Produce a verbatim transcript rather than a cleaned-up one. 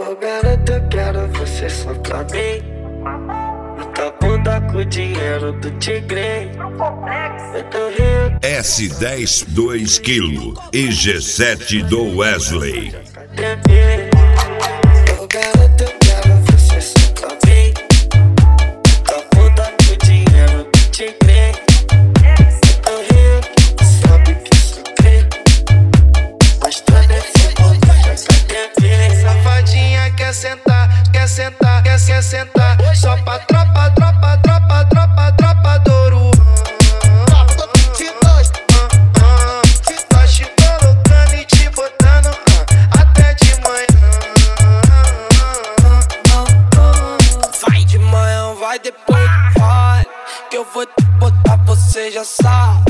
Oh garota, eu quero você só pra mim. Na tua bunda com o dinheiro do tigre. Eu tô rindo. S dez dois quilo e G sete do Wesley. Oh garota, eu quero você só pra mim. Na tua bunda com o dinheiro do tigre. Eu tô rindo, sabe que sou crê. Mas tu é desse mundo, já T V. Safadinha quer sentar, quer sentar, quer, quer sentar. Só pra tropa, tropa, tropa, tropa, tropa do Ouro. Tá te colocando e te botando até de manhã. Vai de manhã, vai depois, vai. Que eu vou te botar, você já sabe.